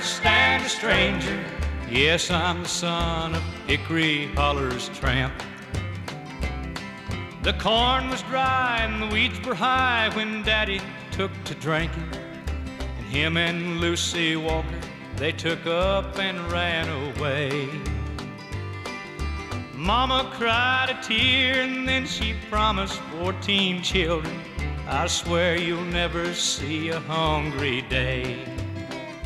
stand a stranger. Yes, I'm the son of Hickory Holler's tramp. The corn was dry and the weeds were high when Daddy took to drinking. And him and Lucy Walker, they took up and ran away. Mama cried a tear and then she promised 14 children. I swear you'll never see a hungry day.